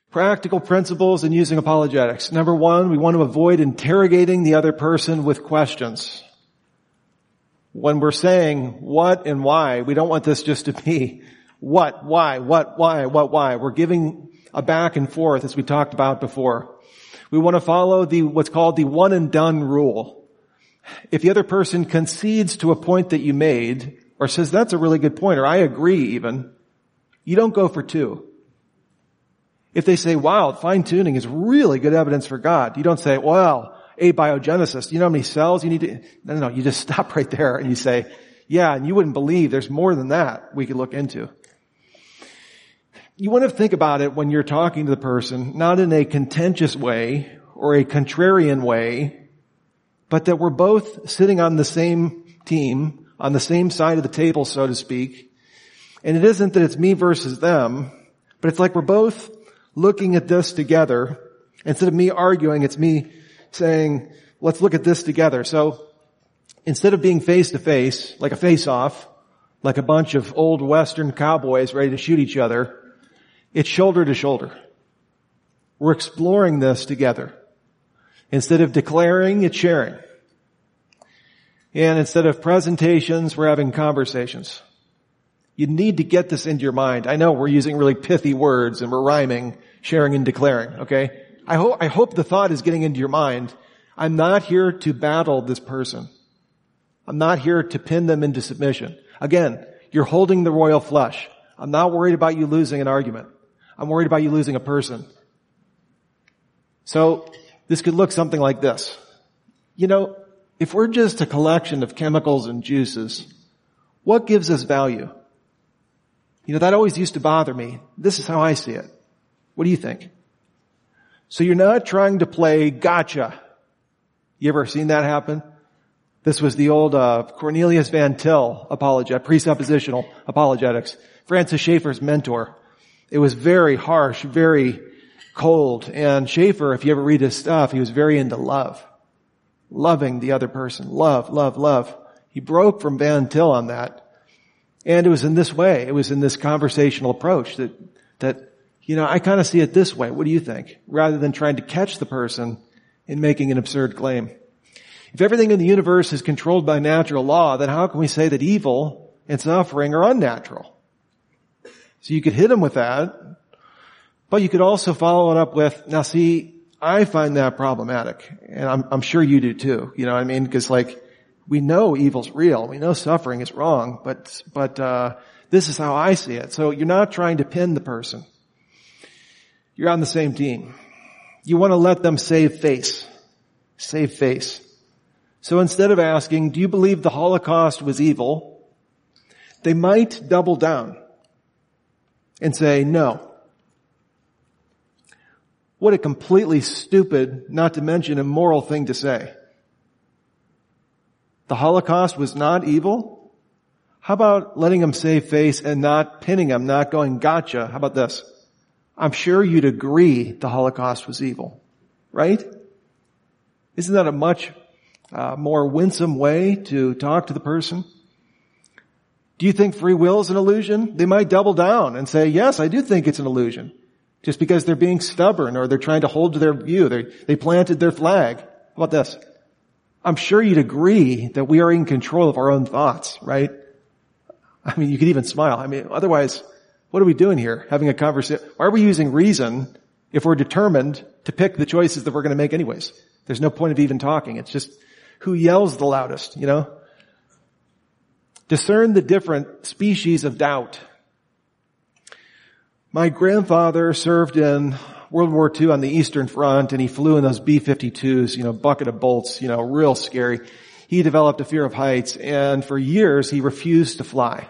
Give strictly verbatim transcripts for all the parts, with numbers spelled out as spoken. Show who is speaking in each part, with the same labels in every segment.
Speaker 1: Practical principles in using apologetics. Number one, we want to avoid interrogating the other person with questions. When we're saying what and why, we don't want this just to be what, why, what, why, what, why. We're giving a back and forth as we talked about before. We want to follow the, what's called the one and done rule. If the other person concedes to a point that you made, or says that's a really good point, or I agree even, you don't go for two. If they say, wow, fine-tuning is really good evidence for God, you don't say, well, abiogenesis, you know how many cells you need to, no, no, no, you just stop right there and you say, yeah, and you wouldn't believe there's more than that we could look into. You want to think about it when you're talking to the person, not in a contentious way or a contrarian way, but that we're both sitting on the same team, on the same side of the table, so to speak. And it isn't that it's me versus them, but it's like we're both looking at this together. Instead of me arguing, it's me saying, let's look at this together. So instead of being face to face, like a face-off, like a bunch of old Western cowboys ready to shoot each other, it's shoulder to shoulder. We're exploring this together. Instead of declaring, it's sharing. And instead of presentations, we're having conversations. You need to get this into your mind. I know we're using really pithy words and we're rhyming, sharing and declaring, okay? I hope, I hope the thought is getting into your mind. I'm not here to battle this person. I'm not here to pin them into submission. Again, you're holding the royal flush. I'm not worried about you losing an argument. I'm worried about you losing a person. So this could look something like this. You know, if we're just a collection of chemicals and juices, what gives us value? You know, that always used to bother me. This is how I see it. What do you think? So you're not trying to play gotcha. You ever seen that happen? This was the old uh, Cornelius Van Til apologet, presuppositional apologetics, Francis Schaeffer's mentor. It was very harsh, very cold. And Schaeffer, if you ever read his stuff, he was very into love. Loving the other person. Love, love, love. He broke from Van Til on that. And it was in this way. It was in this conversational approach that, that, you know, I kind of see it this way. What do you think? Rather than trying to catch the person in making an absurd claim. If everything in the universe is controlled by natural law, then how can we say that evil and suffering are unnatural? So you could hit him with that, but you could also follow it up with, now see, I find that problematic, and I'm, I'm sure you do too. You know what I mean? Because like, we know evil's real. We know suffering is wrong, but, but, uh, this is how I see it. So you're not trying to pin the person. You're on the same team. You want to let them save face. Save face. So instead of asking, do you believe the Holocaust was evil? They might double down and say, no. What a completely stupid, not to mention immoral thing to say. The Holocaust was not evil? How about letting them save face and not pinning them, not going gotcha? How about this? I'm sure you'd agree the Holocaust was evil, right? Isn't that a much uh, more winsome way to talk to the person? Do you think free will is an illusion? They might double down and say, yes, I do think it's an illusion. Just because they're being stubborn or they're trying to hold to their view. They, they planted their flag. How about this? I'm sure you'd agree that we are in control of our own thoughts, right? I mean, you could even smile. I mean, otherwise, what are we doing here? Having a conversation? Why are we using reason if we're determined to pick the choices that we're going to make anyways? There's no point of even talking. It's just who yells the loudest, you know? Discern the different species of doubt. My grandfather served in World War Two on the Eastern Front, and he flew in those B fifty-twos, you know, bucket of bolts, you know, real scary. He developed a fear of heights, and for years he refused to fly.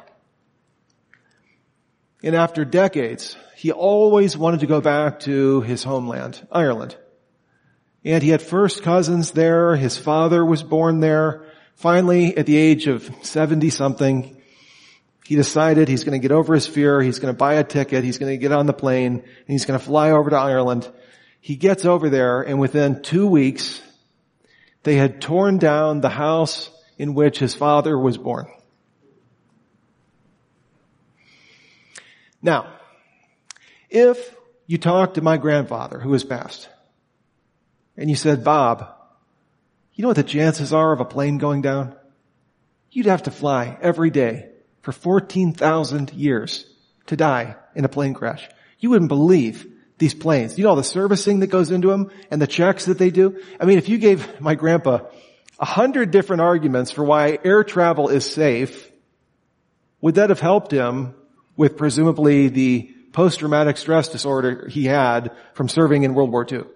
Speaker 1: And after decades, he always wanted to go back to his homeland, Ireland. And he had first cousins there. His father was born there. Finally, at the age of seventy-something, he decided he's going to get over his fear. He's going to buy a ticket. He's going to get on the plane, and he's going to fly over to Ireland. He gets over there, and within two weeks, they had torn down the house in which his father was born. Now, if you talked to my grandfather who has passed, and you said, Bob, you know what the chances are of a plane going down? You'd have to fly every day for fourteen thousand years to die in a plane crash. You wouldn't believe these planes. You know all the servicing that goes into them and the checks that they do? I mean, if you gave my grandpa a hundred different arguments for why air travel is safe, would that have helped him with presumably the post-traumatic stress disorder he had from serving in World War Two?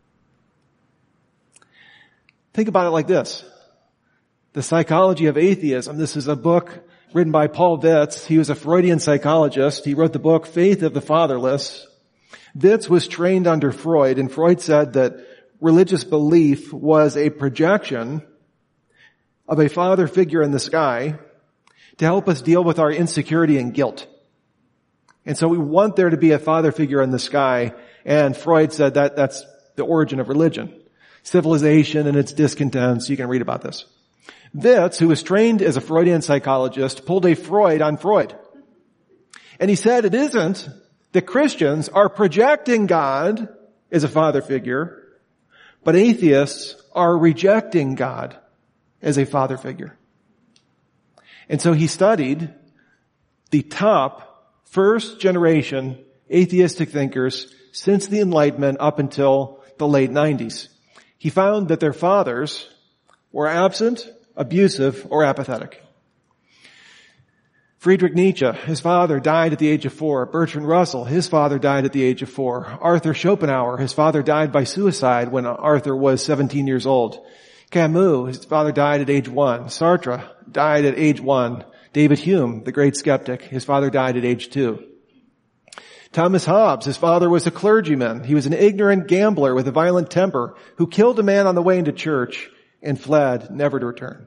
Speaker 1: Think about it like this. The Psychology of Atheism. This is a book written by Paul Vitz. He was a Freudian psychologist. He wrote the book Faith of the Fatherless. Vitz was trained under Freud, and Freud said that religious belief was a projection of a father figure in the sky to help us deal with our insecurity and guilt. And so we want there to be a father figure in the sky, and Freud said that that's the origin of religion. Civilization and its discontents. You can read about this. Vitz, who was trained as a Freudian psychologist, pulled a Freud on Freud. And he said it isn't that Christians are projecting God as a father figure, but atheists are rejecting God as a father figure. And so he studied the top first generation atheistic thinkers since the Enlightenment up until the late nineties. He found that their fathers were absent, abusive, or apathetic. Friedrich Nietzsche, his father died at the age of four. Bertrand Russell, his father died at the age of four. Arthur Schopenhauer, his father died by suicide when Arthur was seventeen years old. Camus, his father died at age one. Sartre died at age one. David Hume, the great skeptic, his father died at age two. Thomas Hobbes, his father was a clergyman. He was an ignorant gambler with a violent temper who killed a man on the way into church and fled, never to return.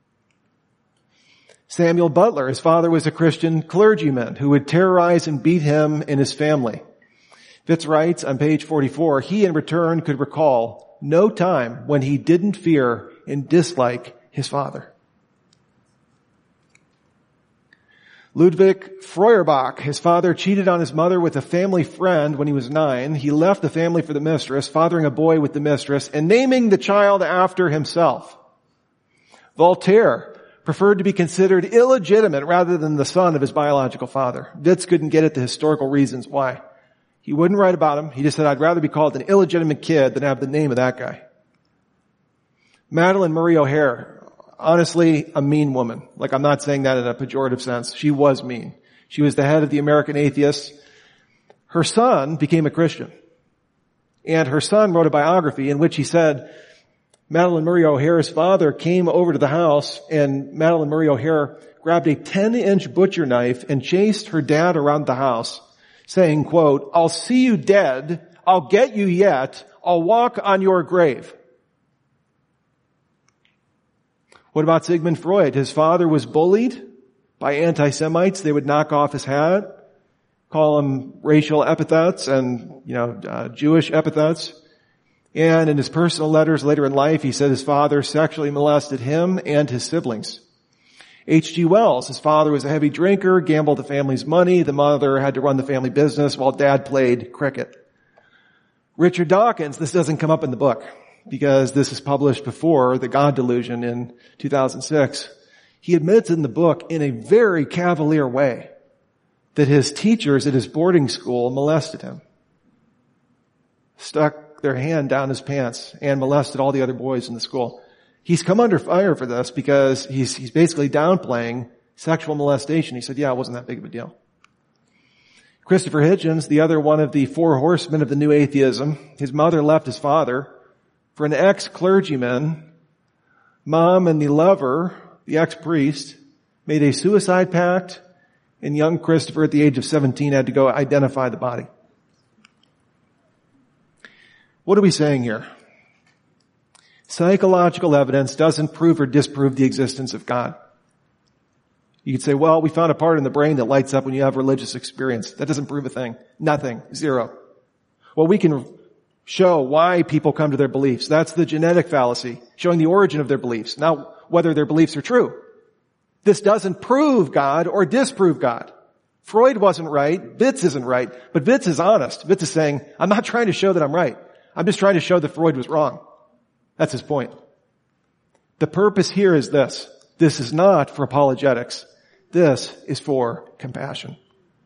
Speaker 1: Samuel Butler, his father was a Christian clergyman who would terrorize and beat him and his family. Vitz writes on page forty-four, he in return could recall no time when he didn't fear and dislike his father. Ludwig Feuerbach, his father cheated on his mother with a family friend when he was nine. He left the family for the mistress, fathering a boy with the mistress, and naming the child after himself. Voltaire preferred to be considered illegitimate rather than the son of his biological father. Vitz couldn't get at the historical reasons why. He wouldn't write about him. He just said, I'd rather be called an illegitimate kid than have the name of that guy. Madalyn Murray O'Hair, honestly, a mean woman. Like, I'm not saying that in a pejorative sense. She was mean. She was the head of the American Atheists. Her son became a Christian. And her son wrote a biography in which he said, Madalyn Murray O'Hair's father came over to the house, and Madalyn Murray O'Hair grabbed a ten-inch butcher knife and chased her dad around the house, saying, quote, I'll see you dead. I'll get you yet. I'll walk on your grave. What about Sigmund Freud? His father was bullied by anti-Semites. They would knock off his hat, call him racial epithets and, you know, uh, Jewish epithets. And in his personal letters later in life, he said his father sexually molested him and his siblings. H G Wells, his father was a heavy drinker, gambled the family's money. The mother had to run the family business while dad played cricket. Richard Dawkins, this doesn't come up in the book, because this is published before The God Delusion in two thousand six. He admits in the book in a very cavalier way that his teachers at his boarding school molested him. Stuck their hand down his pants and molested all the other boys in the school. He's come under fire for this because he's, he's basically downplaying sexual molestation. He said, yeah, it wasn't that big of a deal. Christopher Hitchens, the other one of the four horsemen of the new atheism, his mother left his father for an ex-clergyman. Mom and the lover, the ex-priest, made a suicide pact, and young Christopher at the age of seventeen had to go identify the body. What are we saying here? Psychological evidence doesn't prove or disprove the existence of God. You could say, well, we found a part in the brain that lights up when you have religious experience. That doesn't prove a thing. Nothing. Zero. Well, we can show why people come to their beliefs. That's the genetic fallacy, showing the origin of their beliefs, not whether their beliefs are true. This doesn't prove God or disprove God. Freud wasn't right. Witz isn't right. But Witz is honest. Witz is saying, I'm not trying to show that I'm right. I'm just trying to show that Freud was wrong. That's his point. The purpose here is this. This is not for apologetics. This is for compassion.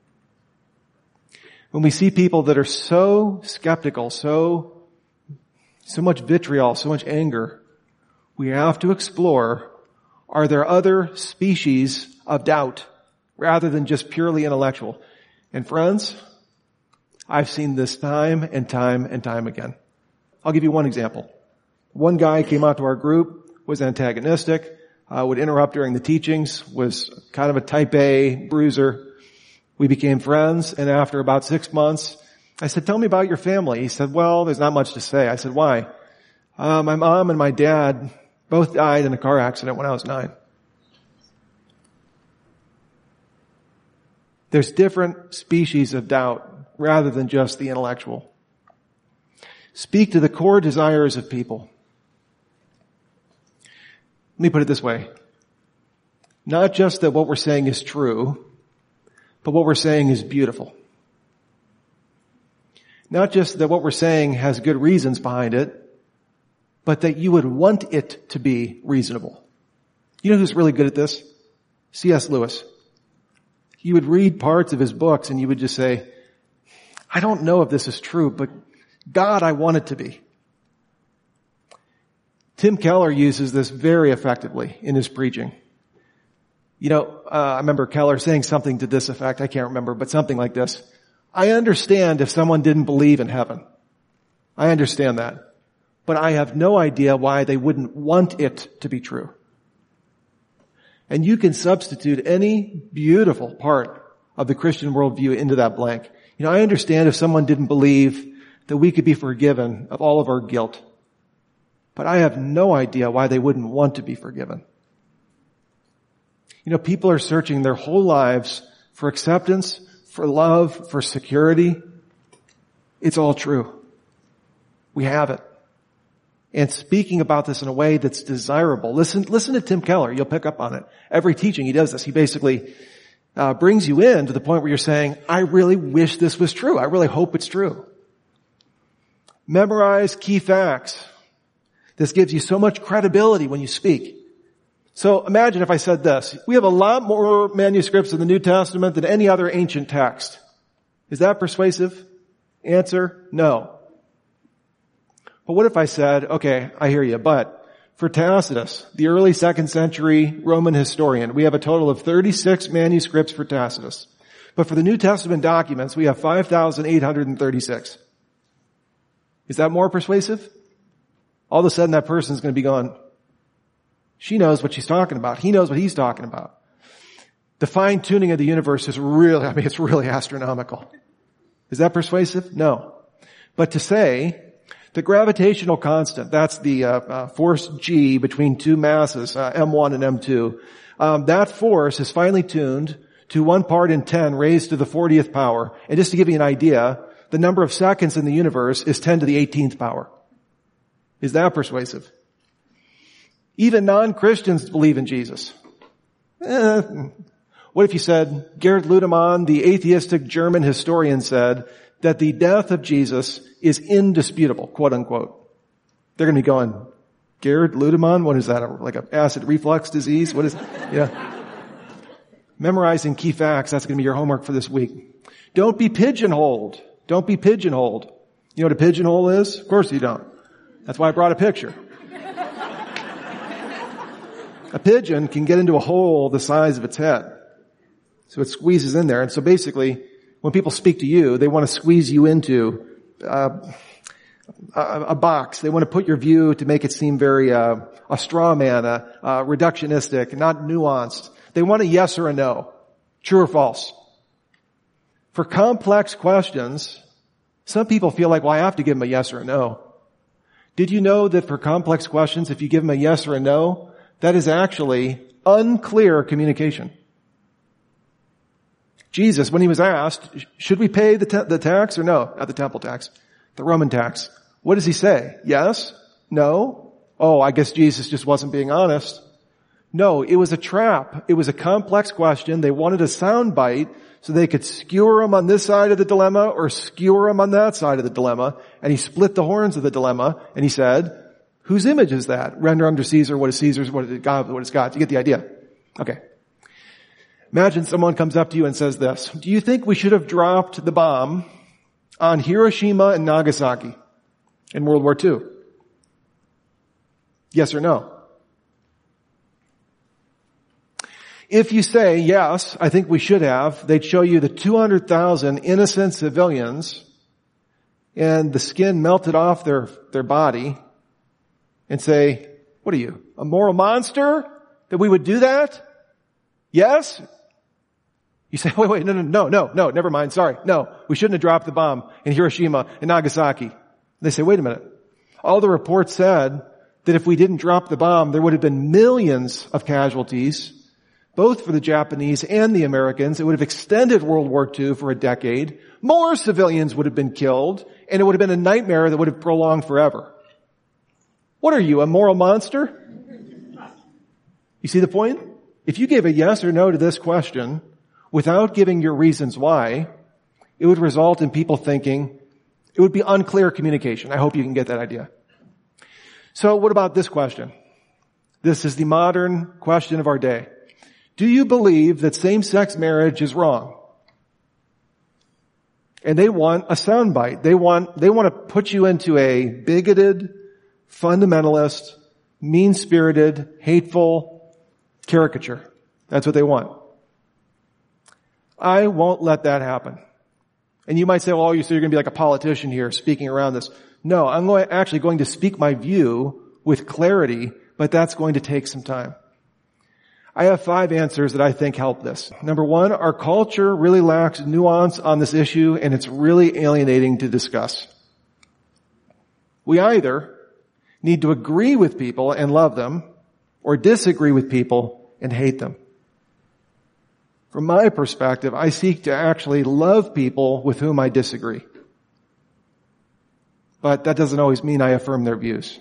Speaker 1: When we see people that are so skeptical, so, so much vitriol, so much anger, we have to explore, are there other species of doubt rather than just purely intellectual? And friends, I've seen this time and time and time again. I'll give you one example. One guy came out to our group, was antagonistic, uh, would interrupt during the teachings, was kind of a type A bruiser. We became friends, and after about six months, I said, tell me about your family. He said, well, there's not much to say. I said, why? Uh, my mom and my dad both died in a car accident when I was nine. There's different species of doubt rather than just the intellectual. Speak to the core desires of people. Let me put it this way. Not just that what we're saying is true, but what we're saying is beautiful. Not just that what we're saying has good reasons behind it, but that you would want it to be reasonable. You know who's really good at this? C S Lewis. You would read parts of his books and you would just say, I don't know if this is true, but God, I want it to be. Tim Keller uses this very effectively in his preaching. You know, uh, I remember Keller saying something to this effect. I can't remember, but something like this. I understand if someone didn't believe in heaven. I understand that. But I have no idea why they wouldn't want it to be true. And you can substitute any beautiful part of the Christian worldview into that blank. You know, I understand if someone didn't believe that we could be forgiven of all of our guilt. But I have no idea why they wouldn't want to be forgiven. You know, people are searching their whole lives for acceptance, for love, for security. It's all true. We have it. And speaking about this in a way that's desirable. Listen, listen to Tim Keller. You'll pick up on it. Every teaching he does this. He basically uh, brings you in to the point where you're saying, I really wish this was true. I really hope it's true. Memorize key facts. This gives you so much credibility when you speak. So imagine if I said this. We have a lot more manuscripts in the New Testament than any other ancient text. Is that persuasive? Answer, no. But what if I said, okay, I hear you, but for Tacitus, the early second century Roman historian, we have a total of thirty-six manuscripts for Tacitus. But for the New Testament documents, we have five thousand eight hundred thirty-six. Is that more persuasive? All of a sudden that person's going to be going, she knows what she's talking about. He knows what he's talking about. The fine-tuning of the universe is really, I mean, it's really astronomical. Is that persuasive? No. But to say the gravitational constant, that's the uh, uh, force G between two masses, uh, M one and M two, um, that force is finely tuned to one part in ten raised to the fortieth power. And just to give you an idea, the number of seconds in the universe is ten to the eighteenth power. Is that persuasive? Even non-Christians believe in Jesus. Eh, what if you said, Gerhard Ludemann, the atheistic German historian, said that the death of Jesus is indisputable, quote unquote. They're going to be going, Gerhard Ludemann, what is that, like an acid reflux disease? What is it? Yeah. Memorizing key facts, that's going to be your homework for this week. Don't be pigeonholed. Don't be pigeonholed. You know what a pigeonhole is? Of course you don't. That's why I brought a picture. A pigeon can get into a hole the size of its head. So it squeezes in there. And so basically, when people speak to you, they want to squeeze you into uh, a, a box. They want to put your view to make it seem very uh, a straw man, uh, uh, reductionistic, not nuanced. They want a yes or a no. True or false? For complex questions, some people feel like, well, I have to give them a yes or a no. Did you know that for complex questions, if you give them a yes or a no, that is actually unclear communication? Jesus, when he was asked, should we pay the, te- the tax or no? Not the temple tax, the Roman tax. What does he say? Yes? No? Oh, I guess Jesus just wasn't being honest. No, it was a trap. It was a complex question. They wanted a sound bite so they could skewer him on this side of the dilemma or skewer him on that side of the dilemma. And he split the horns of the dilemma and he said, whose image is that? Render unto Caesar what is Caesar's, what is God, what is God's. You get the idea. Okay. Imagine someone comes up to you and says this. Do you think we should have dropped the bomb on Hiroshima and Nagasaki in World War Two? Yes or no? If you say, yes, I think we should have, they'd show you the two hundred thousand innocent civilians and the skin melted off their, their body and say, what are you, a moral monster that we would do that? Yes? You say, wait, wait, no, no, no, no, no, never mind, sorry. No, we shouldn't have dropped the bomb in Hiroshima and Nagasaki. They say, wait a minute. All the reports said that if we didn't drop the bomb, there would have been millions of casualties, both for the Japanese and the Americans. It would have extended World War Two for a decade. More civilians would have been killed, and it would have been a nightmare that would have prolonged forever. What are you, a moral monster? You see the point? If you gave a yes or no to this question without giving your reasons why, it would result in people thinking, it would be unclear communication. I hope you can get that idea. So what about this question? This is the modern question of our day. Do you believe that same-sex marriage is wrong? And they want a soundbite. They want, they want to put you into a bigoted, fundamentalist, mean-spirited, hateful caricature. That's what they want. I won't let that happen. And you might say, well, you so you're going to be like a politician here speaking around this. No, I'm going, actually going to speak my view with clarity, but that's going to take some time. I have five answers that I think help this. Number one, our culture really lacks nuance on this issue, and it's really alienating to discuss. We either need to agree with people and love them, or disagree with people and hate them. From my perspective, I seek to actually love people with whom I disagree. But that doesn't always mean I affirm their views.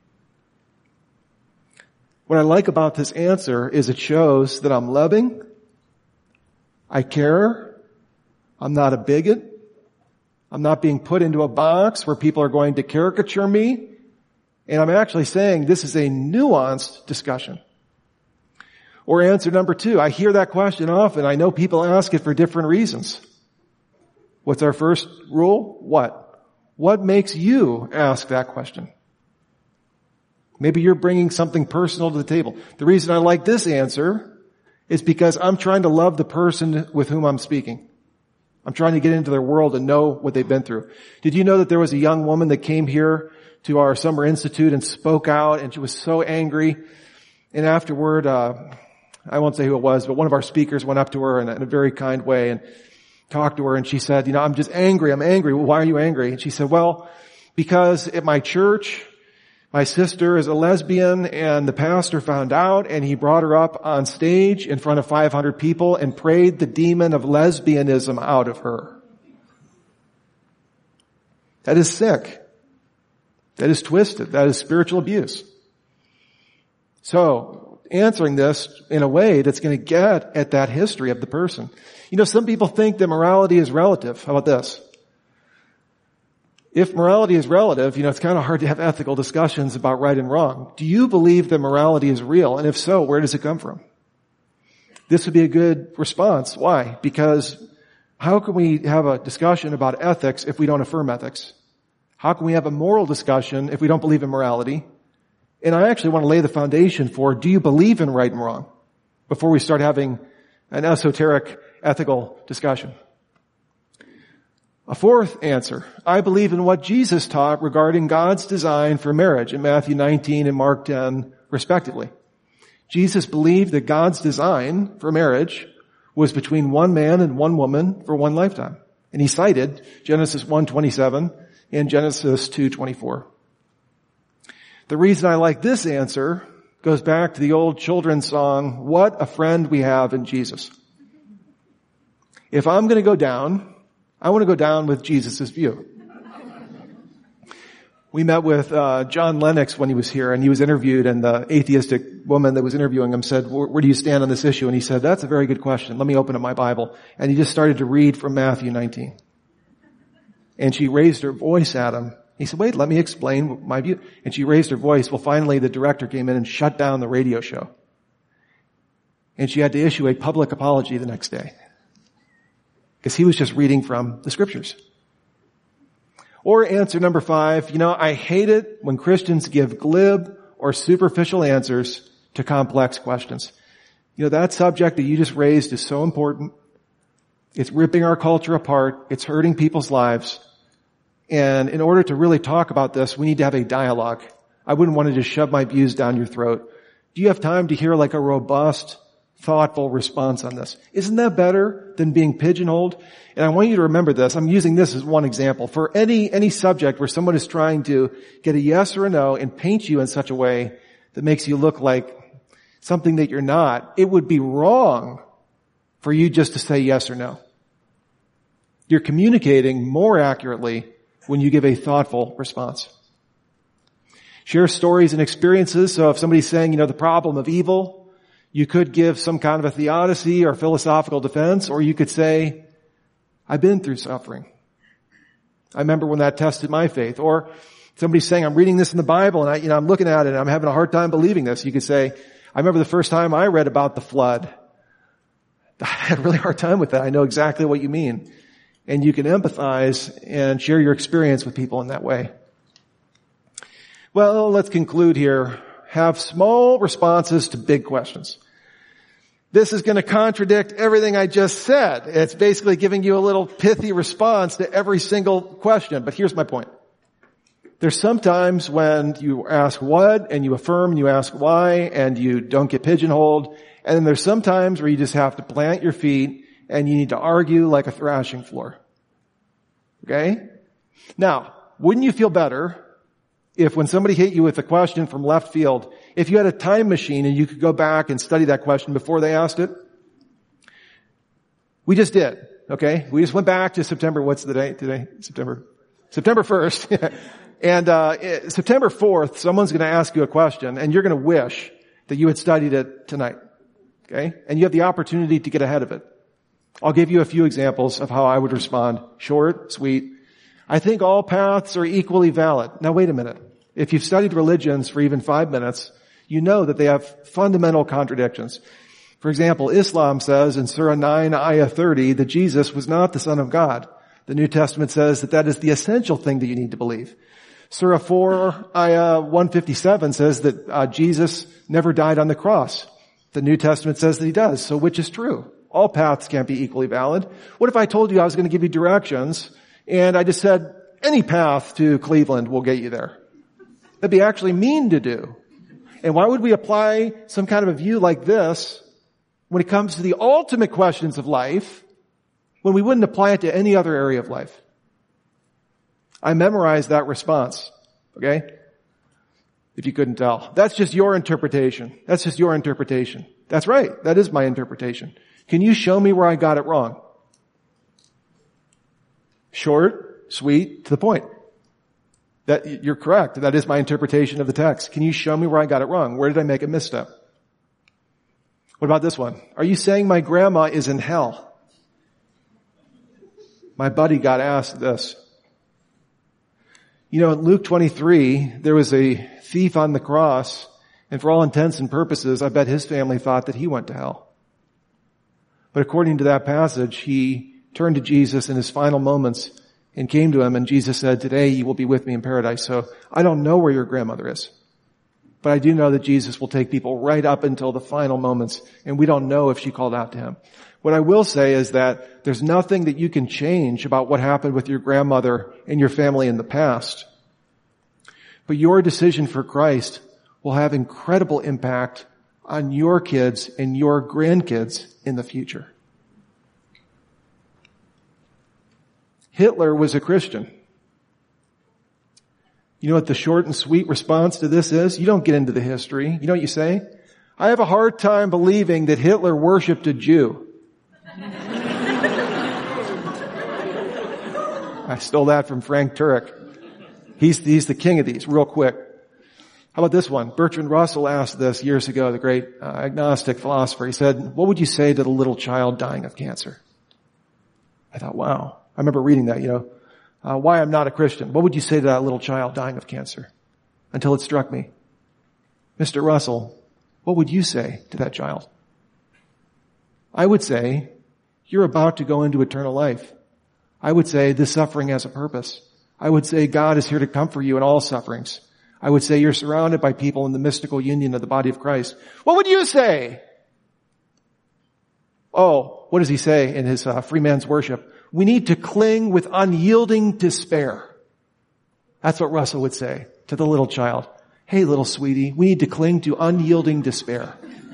Speaker 1: What I like about this answer is it shows that I'm loving, I care, I'm not a bigot, I'm not being put into a box where people are going to caricature me, and I'm actually saying this is a nuanced discussion. Or answer number two, I hear that question often. I know people ask it for different reasons. What's our first rule? What? What makes you ask that question? Maybe you're bringing something personal to the table. The reason I like this answer is because I'm trying to love the person with whom I'm speaking. I'm trying to get into their world and know what they've been through. Did you know that there was a young woman that came here to our summer institute and spoke out, and she was so angry? And afterward, uh, I won't say who it was, but one of our speakers went up to her in a, in a very kind way and talked to her, and she said, you know, I'm just angry, I'm angry. Well, why are you angry? And she said, well, because at my church, my sister is a lesbian, and the pastor found out, and he brought her up on stage in front of five hundred people and prayed the demon of lesbianism out of her. That is sick. That is twisted. That is spiritual abuse. So, answering this in a way that's going to get at that history of the person. You know, some people think that morality is relative. How about this? If morality is relative, you know, it's kind of hard to have ethical discussions about right and wrong. Do you believe that morality is real? And if so, where does it come from? This would be a good response. Why? Because how can we have a discussion about ethics if we don't affirm ethics? How can we have a moral discussion if we don't believe in morality? And I actually want to lay the foundation for, do you believe in right and wrong? Before we start having an esoteric ethical discussion. A fourth answer, I believe in what Jesus taught regarding God's design for marriage in Matthew nineteen and Mark ten, respectively. Jesus believed that God's design for marriage was between one man and one woman for one lifetime. And he cited Genesis one twenty-seven and Genesis two twenty-four. The reason I like this answer goes back to the old children's song, What a Friend We Have in Jesus. If I'm going to go down, I want to go down with Jesus' view. We met with uh John Lennox when he was here, and he was interviewed, and the atheistic woman that was interviewing him said, where, where do you stand on this issue? And he said, that's a very good question. Let me open up my Bible. And he just started to read from Matthew nineteen. And she raised her voice at him. He said, wait, let me explain my view. And she raised her voice. Well, finally, the director came in and shut down the radio show. And she had to issue a public apology the next day, because he was just reading from the scriptures. Or answer number five, you know, I hate it when Christians give glib or superficial answers to complex questions. You know, that subject that you just raised is so important. It's ripping our culture apart. It's hurting people's lives. And in order to really talk about this, we need to have a dialogue. I wouldn't want to just shove my views down your throat. Do you have time to hear like a robust, thoughtful response on this? Isn't that better than being pigeonholed? And I want you to remember this. I'm using this as one example. For any, any subject where someone is trying to get a yes or a no and paint you in such a way that makes you look like something that you're not, it would be wrong for you just to say yes or no. You're communicating more accurately when you give a thoughtful response. Share stories and experiences. So if somebody's saying, you know, the problem of evil, you could give some kind of a theodicy or philosophical defense, or you could say, I've been through suffering. I remember when that tested my faith. Or somebody's saying, I'm reading this in the Bible and I, you know, I'm looking at it and I'm having a hard time believing this. You could say, I remember the first time I read about the flood. I had a really hard time with that. I know exactly what you mean. And you can empathize and share your experience with people in that way. Well, let's conclude here. Have small responses to big questions. This is going to contradict everything I just said. It's basically giving you a little pithy response to every single question. But here's my point. There's sometimes when you ask what and you affirm and you ask why and you don't get pigeonholed. And then there's some times where you just have to plant your feet and you need to argue like a thrashing floor. Okay? Now, wouldn't you feel better if when somebody hit you with a question from left field, if you had a time machine and you could go back and study that question before they asked it? We just did. Okay? We just went back to September, what's the date today? September, September first. And, uh, September fourth, someone's going to ask you a question and you're going to wish that you had studied it tonight. Okay? And you have the opportunity to get ahead of it. I'll give you a few examples of how I would respond. Short, sweet. I think all paths are equally valid. Now wait a minute. If you've studied religions for even five minutes, you know that they have fundamental contradictions. For example, Islam says in Surah nine, Ayah thirty, that Jesus was not the Son of God. The New Testament says that that is the essential thing that you need to believe. Surah four, Ayah one fifty-seven says that uh, Jesus never died on the cross. The New Testament says that he does. So which is true? All paths can't be equally valid. What if I told you I was going to give you directions and I just said, any path to Cleveland will get you there? That'd be actually mean to do. And why would we apply some kind of a view like this when it comes to the ultimate questions of life when we wouldn't apply it to any other area of life? I memorized that response, okay? If you couldn't tell. That's just your interpretation. That's just your interpretation. That's right. That is my interpretation. Can you show me where I got it wrong? Short, sweet, to the point. That, you're correct. That is my interpretation of the text. Can you show me where I got it wrong? Where did I make a misstep? What about this one? Are you saying my grandma is in hell? My buddy got asked this. You know, in Luke twenty-three, there was a thief on the cross, and for all intents and purposes, I bet his family thought that he went to hell. But according to that passage, he turned to Jesus in his final moments and came to him, and Jesus said, today you will be with me in paradise. So I don't know where your grandmother is, but I do know that Jesus will take people right up until the final moments, and we don't know if she called out to him. What I will say is that there's nothing that you can change about what happened with your grandmother and your family in the past. But your decision for Christ will have incredible impact on your kids and your grandkids in the future. Hitler was a Christian. You know what the short and sweet response to this is? You don't get into the history. You know what you say? I have a hard time believing that Hitler worshipped a Jew. I stole that from Frank Turek. He's, he's the king of these, real quick. How about this one? Bertrand Russell asked this years ago, the great uh, agnostic philosopher. He said, what would you say to the little child dying of cancer? I thought, wow. I remember reading that, you know, uh, why I'm not a Christian. What would you say to that little child dying of cancer? Until it struck me. Mister Russell, what would you say to that child? I would say, you're about to go into eternal life. I would say this suffering has a purpose. I would say God is here to comfort you in all sufferings. I would say you're surrounded by people in the mystical union of the body of Christ. What would you say? Oh, what does he say in his uh, free man's worship? We need to cling with unyielding despair. That's what Russell would say to the little child. Hey, little sweetie, we need to cling to unyielding despair.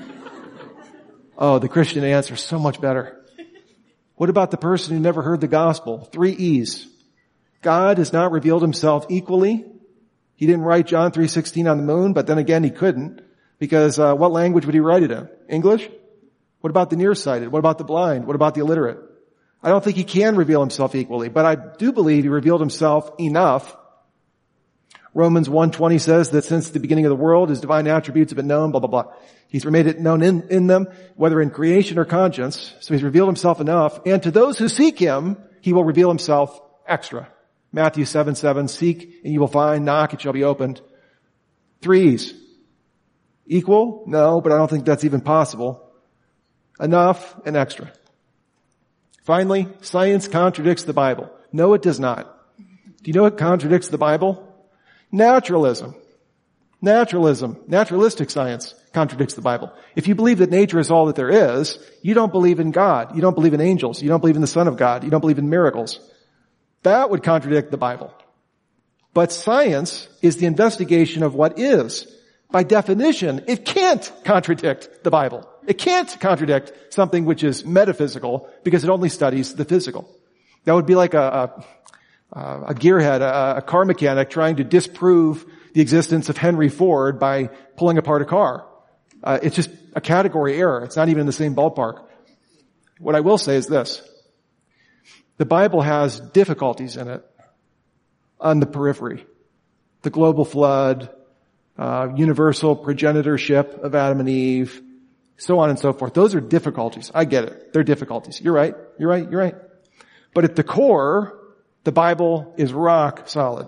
Speaker 1: Oh, the Christian answer is so much better. What about the person who never heard the gospel? Three E's. God has not revealed himself equally. He didn't write John three sixteen on the moon, but then again he couldn't, because uh, what language would he write it in? English? What about the nearsighted? What about the blind? What about the illiterate? I don't think he can reveal himself equally, but I do believe he revealed himself enough. Romans one twenty says that since the beginning of the world, his divine attributes have been known, blah, blah, blah. He's made it known in, in them, whether in creation or conscience. So he's revealed himself enough. And to those who seek him, he will reveal himself extra. Matthew seven seven, seek and you will find, knock, it shall be opened. Threes. Equal? No, but I don't think that's even possible. Enough and extra. Finally, science contradicts the Bible. No, it does not. Do you know what contradicts the Bible? Naturalism. Naturalism. Naturalistic science contradicts the Bible. If you believe that nature is all that there is, you don't believe in God. You don't believe in angels. You don't believe in the Son of God. You don't believe in miracles. That would contradict the Bible. But science is the investigation of what is. By definition, it can't contradict the Bible. It can't contradict something which is metaphysical because it only studies the physical. That would be like a, a, a gearhead, a, a car mechanic trying to disprove the existence of Henry Ford by pulling apart a car. Uh, it's just a category error. It's not even in the same ballpark. What I will say is this. The Bible has difficulties in it on the periphery. The global flood, uh, universal progenitorship of Adam and Eve, so on and so forth. Those are difficulties. I get it. They're difficulties. You're right. You're right. You're right. But at the core, the Bible is rock solid.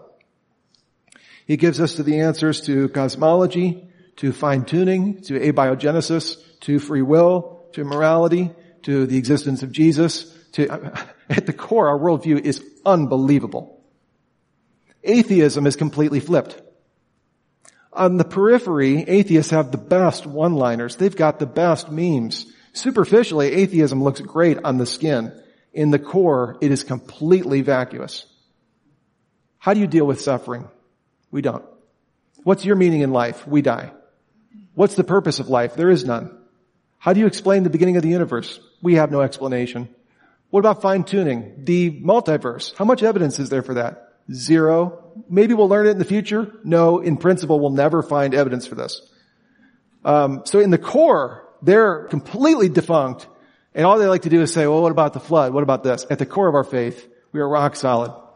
Speaker 1: It gives us to the answers to cosmology, to fine-tuning, to abiogenesis, to free will, to morality, to the existence of Jesus. To, at the core, our worldview is unbelievable. Atheism is completely flipped. On the periphery, atheists have the best one-liners. They've got the best memes. Superficially, atheism looks great on the skin. In the core, it is completely vacuous. How do you deal with suffering? We don't. What's your meaning in life? We die. What's the purpose of life? There is none. How do you explain the beginning of the universe? We have no explanation. What about fine-tuning? The multiverse. How much evidence is there for that? Zero. Maybe we'll learn it in the future. No, in principle, we'll never find evidence for this. Um, so in the core, they're completely defunct. And all they like to do is say, well, what about the flood? What about this? At the core of our faith, we are rock solid.